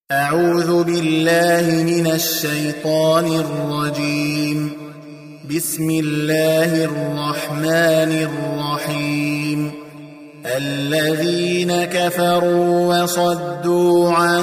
أعوذ بالله من الشيطان الرجيم. بسم الله الرحمن الرحيم. الذين كفروا وصدوا عن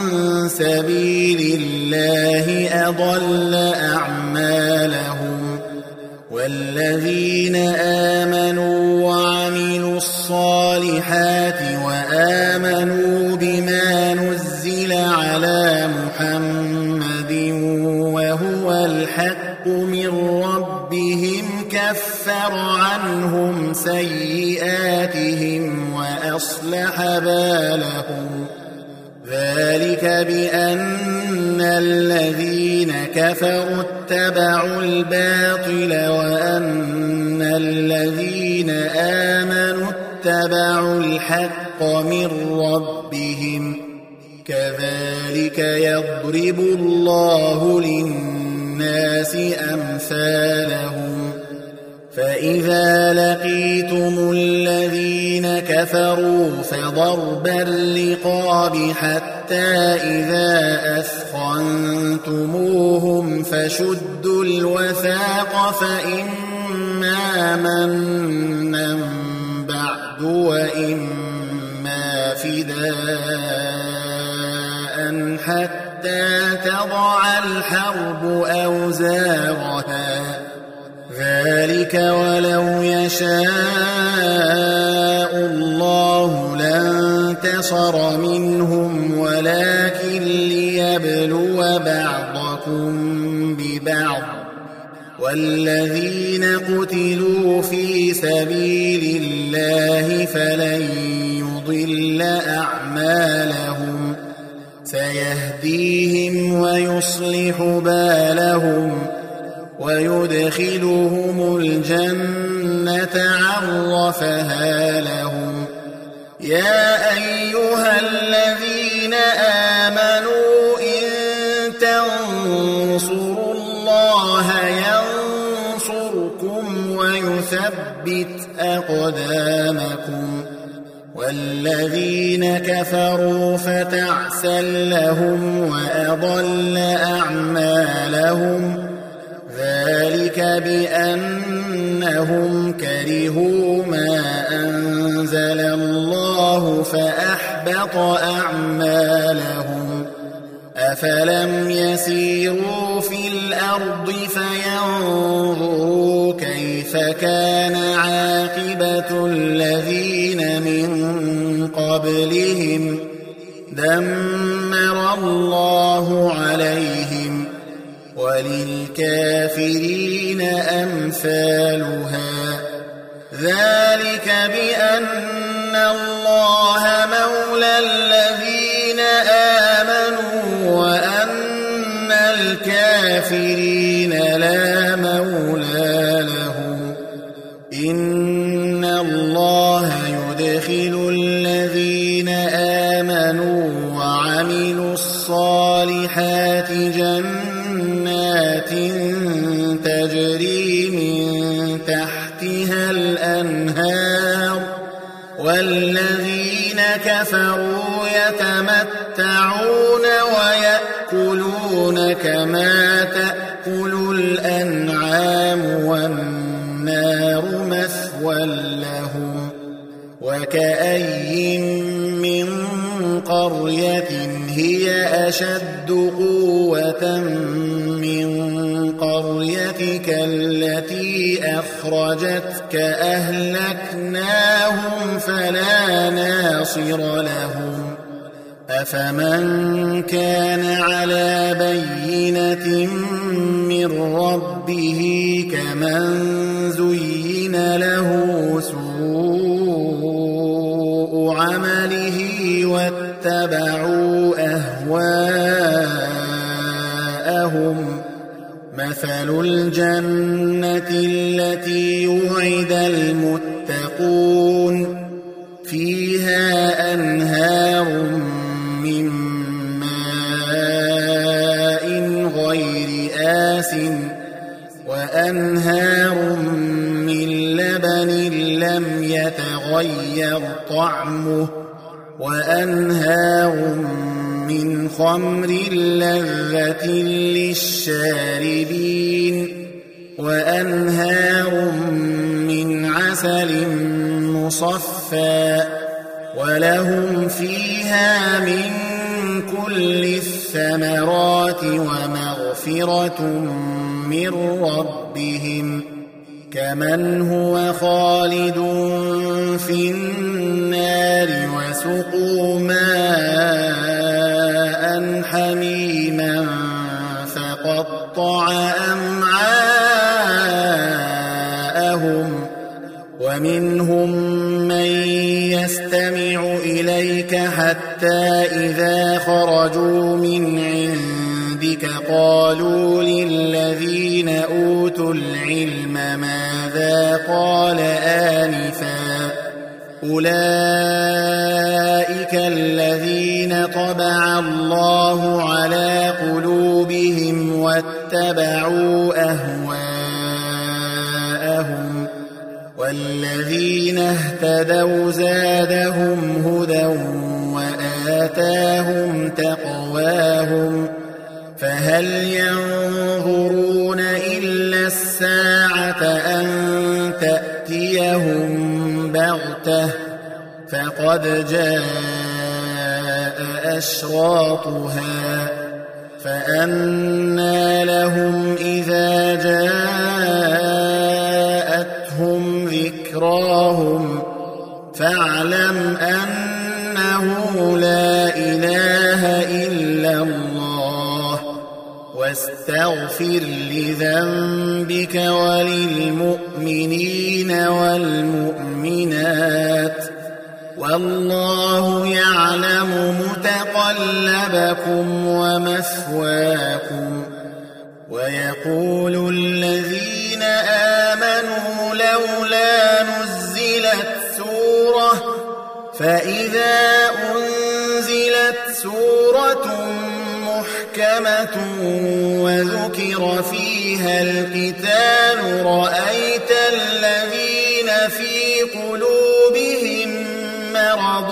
سبيل الله أضل أعمالهم، والذين آمنوا وعملوا الصالحات وآمنوا بما نزل على محمد وهو الحق من ربهم كفر عنهم سيئاتهم وأصلح بالهم. ذلك بأن الذين كفروا اتبعوا الباطل وأن الذين آمنوا اتبعوا الحق من ربهم. كذلك يضرب الله للناس أمثالهم. فإذا لقيتم الذين كفروا فضرب الرقاب حتى إذا أثخنتموهم فشدوا الوثاق، فإما منا بعد وإما فداء حتى تضع الحرب أوزارها. ذلك ولو يشاء الله لانتصر منهم، ولكن ليبلو بعضكم ببعض. والذين قتلوا في سبيل الله فلن يضل أعمالهم، سيهديهم ويصلح بالهم ويدخلهم الجنة عرفها لهم. يا أيها الذين آمنوا إن تنصروا الله ينصركم ويثبت أقدامكم. والذين كفروا فتعسا لهم وأضل أعمالهم. ذلك بأنهم كرهوا ما أنزل الله فأحبط أعمالهم. أفلم يسيروا في الأرض فينظروا كيف كان عاقبة الذين من قبلهم؟ دمر الله عليهم وللكافرين أمثالها. ذلك بأن الله مولى الذين آمنوا وأن الكافرين لا مولى لهم. إن الله يدخل الذين آمنوا وعملوا الصالحات جنات تجري من تحتها الأنهار، والذين كفروا يتمتعون ويأكلون كما تأكل الأنعام والنار مثوى لهم. وكأين من قرية هي أشد قوة من قريتك التي أخرجتك أهلكناهم فلا ناصر لهم. أفمن كان على بينة من ربه كمن زين له سوء عمله واتبعوا أهواءهم. مثل الجنة التي وعد المتقون فيها أنهار من ماء غير آسٍ وأنهار من لبن لم يتغير طعمه وأنهار من خمر لذة للشاربين وأنهار من عسل مصفى ولهم فيها من كل الثمرات ومغفرة من ربهم كمن هو خالد في النار وسقوا ماء حميما فقطع أمعاءهم ومنهم من يستمع إليك حتى إذا خرجوا من عندك قالوا للذين أوتوا العلم ماذا قال آنفا أولئك الذين طبع الله على قلوبهم واتبعوا أهواءهم والذين اهتدوا زادهم هدى وآتاهم تقواهم فهل ينظرون إلا الساعة أن تأتيهم بغتة فقد جاء أشراطها فأنى لهم إذا جاءتهم ذكراهم فاعلم أنه لا إله إلا الله واستغفر لذنبك وللمؤمنين والمؤمنات والله يعلم متقلبكم ومثواكم ويقول الذين آمنوا لولا نزلت سورة فإذا أنزلت سورة محكمة وذكر فيها القتال رأيت الذين في قلوبهم مرض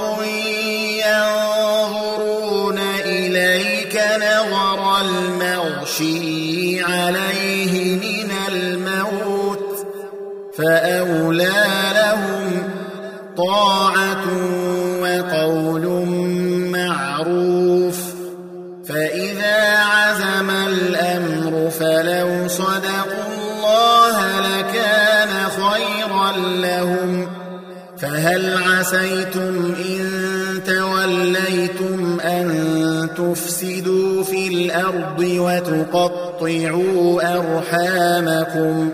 ينظرون إليك نظر المغشي عليه من الموت فأولى لهم طاعة وقول معروف فإذا عزم الأمر فلو صدقوا الله لكان خيرا لهم فهل عسيتم إن توليتم أن تفسدوا في الأرض وتقطعوا أرحامكم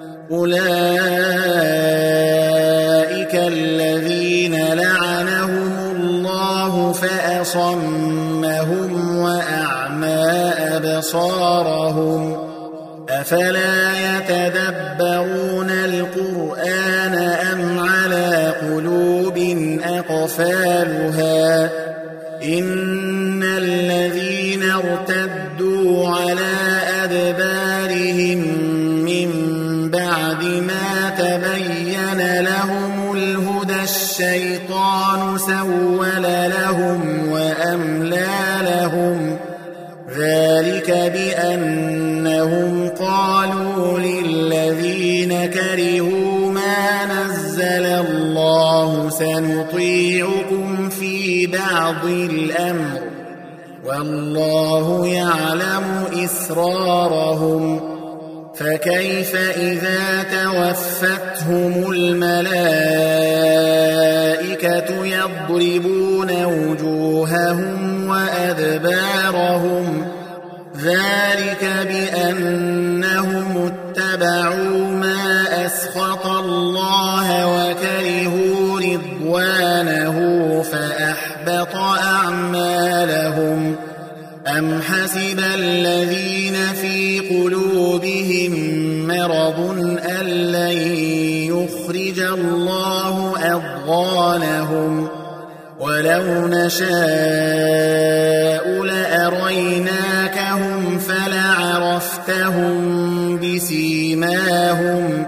أولئك الذين لعنهم الله فأصمهم وأعمى أبصارهم أفلا يتدبرون القرآن أم على قلوب أقفالها إن الذين ارتدوا على أدبارهم من بعد ما تبين لهم الهدى الشيطان سول لهم وأملى لهم ذلك بأنهم قالوا للذين كرهوا ما نزل الله سنطيعكم في بعض الأمر والله يعلم إسرارهم فكيف إذا توفتهم الملائكة يضربون وجوههم وأدبارهم ذلك بأنهم اتبعوا ما أسخط الله وكرهوا رضوانه فأحبط أعمالهم أم حسب الذين في قلوبهم مرض أن لن يخرج الله أضغانهم ولو نشاء لأريناكهم فلعرفتهم بسيماهم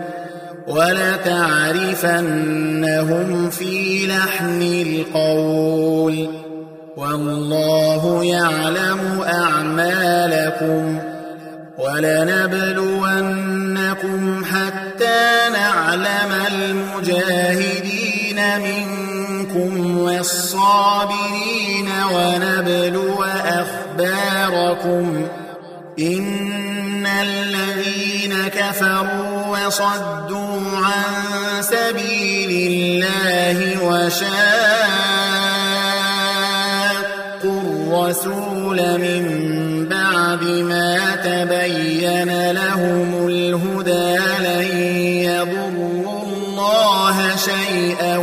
ولتعرفنهم في لحن القول والله يعلم أعمالكم ولنبلونكم حتى نعلم المجاهدين منكم والصابرين ونبلو أخباركم إن الذين كفروا وصدوا عن سبيل الله وشاقوا الرسول من بعد ما تبين لهم الهدى لن يضروا الله شيئا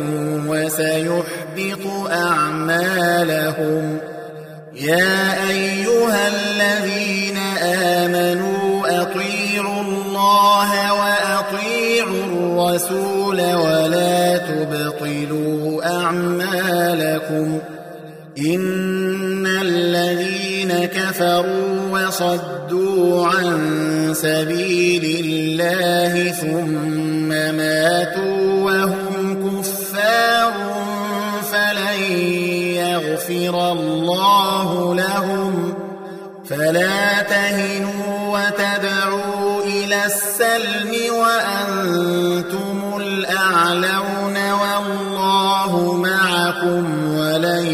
وسيحبط أعمالهم يا أيها الذين آمنوا أطيعوا الله وأطيعوا الرسول ولا تبطلوا أعمالكم إن الذين كفروا وصدوا عن سبيل الله ثم ماتوا وهم كفار فلن يغفر الله لهم فلا تهنوا وتدعوا إلى السلم وأنتم الأعلون والله معكم ولن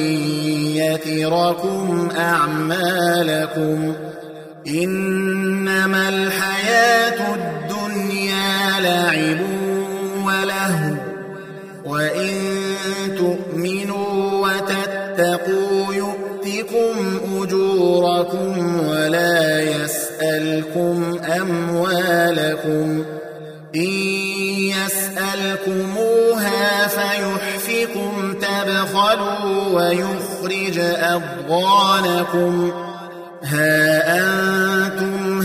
يتركم أعمالكم إنما الحياة الدنيا لعب ولهو وإن تؤمنوا وتتقوا يؤتكم أجوركم ولا يسألكم أموالكم إن يسألكموها فيحفكم تبخلوا ويخرج أضغانكم ها أنتم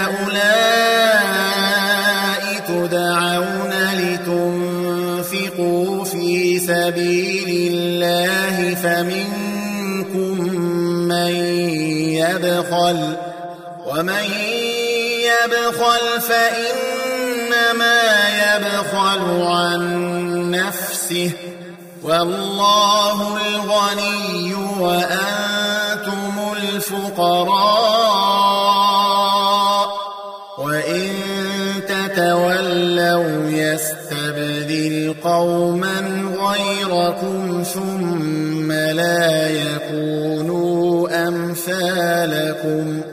هؤلاء تدعون لتنفقوا في سبيل الله فمنكم من يبخل ومن يبخل فإنما يبخل عن نفسه والله الغني وأنتم الفقراء وإن تتولوا يستبدل قوما غيركم ثم لا يكونوا أمثالكم